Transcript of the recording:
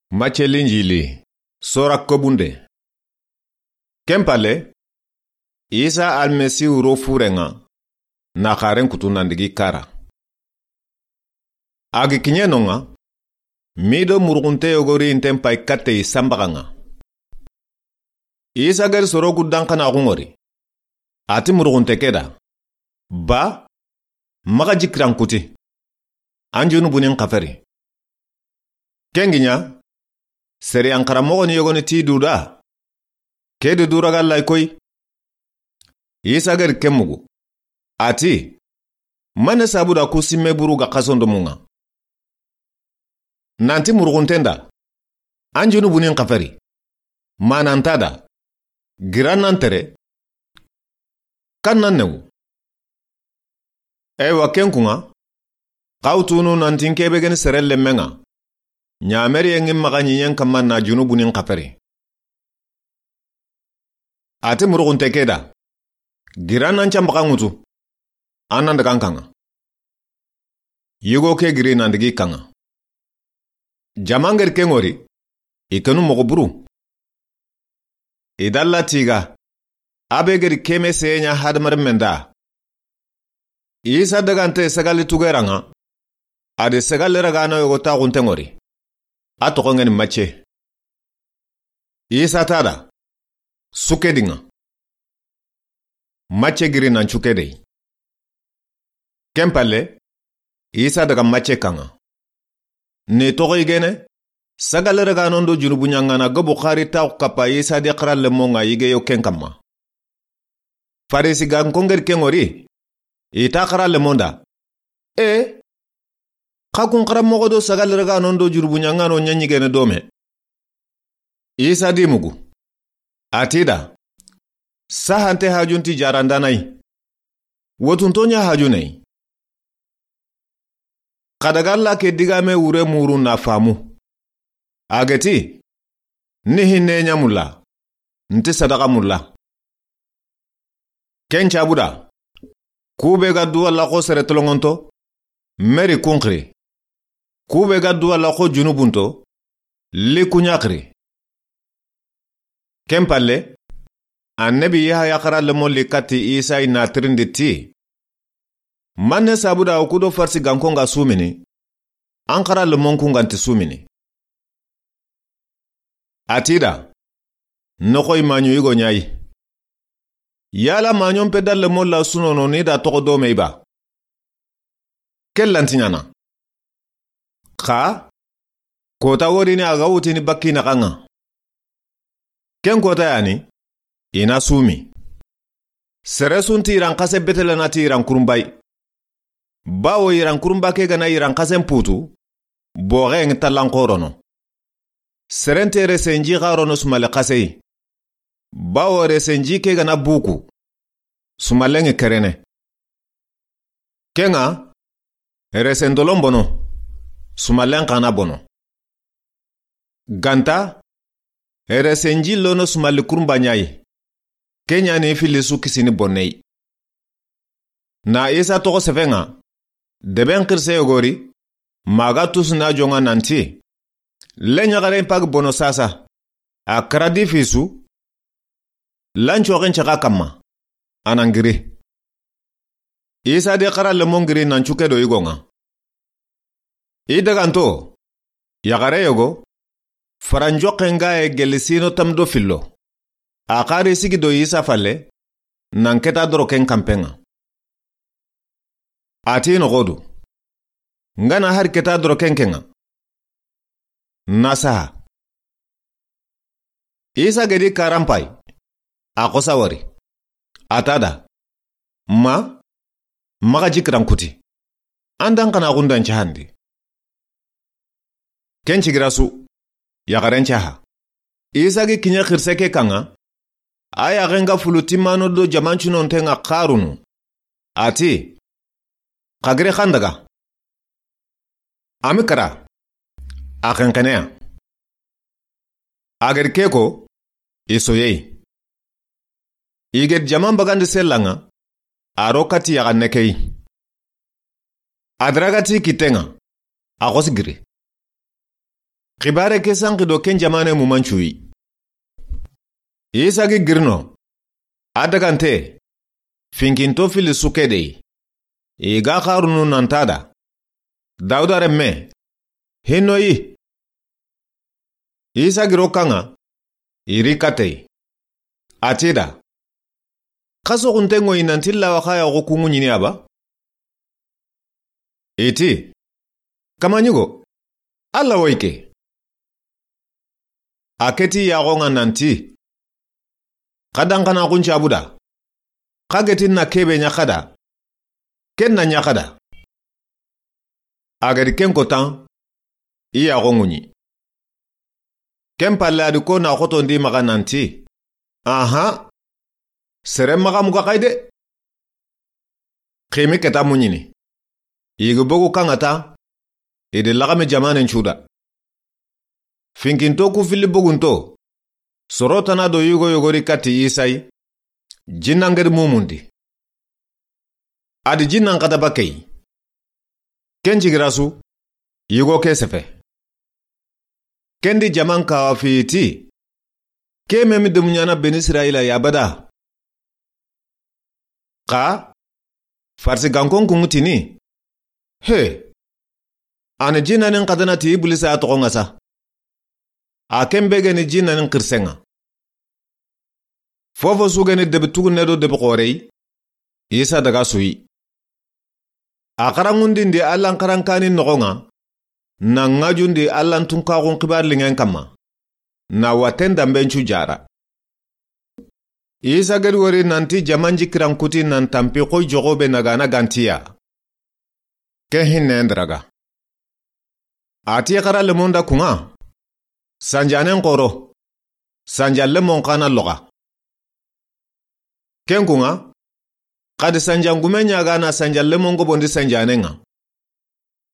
Mache linjili sora kobunde kempale Isa almesihu ro furenga na kharen kutunandigi kara agi kinyenonga mido murugunte yogori intempai kate sambaganga Isa gar soro gudankana gungori ati murugunte keda ba maga jikran kuti anjunu bunin kafari kenginya seri ankara mogoni yogoni ti duda kede duraga laikoy Isa gar kemugu ati mane sabuda kusimme buruga kasondo munga nanti muruguntenda anjunu bunin kafari manantada giranantere kannannewu ewa kenkunga kautunu nantin kebegen serelle menga nyameri engin maganyiyen kamman na junubunin kafari ati murugunte keda giranan chambakangutu ananda kankanga yugo ke girina ndigi kanga jamanger kengori ikanu mogoburu idalla tiga abeger keme senya hadmar menda Isa dagante sagali tugeranga ade sagali ragana yogo ta guntengori atokongen mache Isa tada sukedinga mache girina chukede kempale Isa daga mache kanga ne togo igene sagali ragana ndo junubunyangana go Bukhari ta kapa Isa de kralle monga yige yo kenkama farisi gan konger kengori ita kralle monda kakun kara mogodo sagali ragana ndo junubunyangano nyanyigene dome Isa dimugu atida sahante hajunti jarandanai wotuntonya hajunai kadagalla ke digame ure muru na famu ageti nihinne nyamulla nti sadaka mulla kencha buda kube gaddu alla ko sere tolongonto meri kunkri kube gaddu alla ko junubunto li kunyakri kempalle annabi Yahya kharalle molli kati Isa ina trinditi manne sabuda okudo farsi gankonga sumini an kharalle monkunga nti sumini atida nokoy manyu igo nyai yala manyon pedalle molla sunono ni da toko do meiba kellantinyana kha kota worini aga wutini bakina kanga ken kota yani ina sumi seresunti iran kase betele nati iran kurumbai bawo iran kurumba ke gana iran kase mputu bore ng talankorono serente resenji garono sumale kase bawo resenji ke gana buku sumalenge kerene kenga resendolombono sumalen kana bono ganta resenji lono sumale kurumba nyai Kenya ne filisu kisini bonnei. Na Isa toko sefenga, deben kirse yogori, maga tusna jonga nanti. Lenya garen pag bono sasa, a kradi fisu, lancho gen chaka kama, anangiri. Isa de kara lemongiri nanchuke do igonga. Idaganto, yagare yogo, faranjoke nga gelisino tamdo fillo. Akari sigi do Isa fale nanketa doroken kampenga ati no godu ngana har keta doroken kenga nasaha Isa gedi karampai akosawari atada maga jikran kuti andan kana gundan chahandi kenchi grasu ya garen chaha Isa gi kinya khirseke kanga aya renga fulutimano do jamanchuno ntenga karunu ati kagre khandaga amikara akhenkanea agar keko isoyei iget jaman bagande selanga arokati ya ganekei adragati kitenga agosigiri Khibare ke sanki do ken jamane mumanchui. Isa gi girno. Adagante. Finkinto fili sukede. Iga kharunu nantada. Dauda remme. Hinoi. Isa giro kanga. Irikate. Atida. Kaso kuntengo inantilla wakaya kukungu nyini aba? Iti. Kamanyugo. Alla woike. Aketi yagonga nanti. Kadankana kunchi abuda. Kagetin na kebe nyakada. Ken na nyakada. Agadi ken kotan. Iya gongunyi. Ken palle adiko na koto ndi maka nanti. Aha. Serem maka muka kaide. Kimi keta munyini. Igu bogu kangata. Ide lagame jamane nchuda. Finkinto ku fili bogunto. Sorotana do yugo yogori kati isai. Jinnangeri mumundi. Adi jinnan kata bakei. Kenji girasu. Yugo kesefe. Kendi jaman kawa fiiti. Keme mi dumunyana ben Israila yabada. Ka. Farsi gankon kungutini. He. Ane jinnanin kadana ti ibulisa atokongasa. Akembege ni jinnanin kirsenga. Fofo sugeni debetugu nedo debekorei. Isa daga sui. Akarangundi ndi allan karankani nokonga. Na ngajundi allan tunkakun kibar lingen kama. Na watenda mbenchu jara. Isa gari nanti jamanji kirankuti nan tampi koi jogobe nagana gantia. Kehin nendraga. Ati kara lemonda kunga. Sanjanen koro. Sanjal lemon kana loga. Ken kunga. Kadi sanjangume nyagana sanjal lemon gobondi sanjanenga.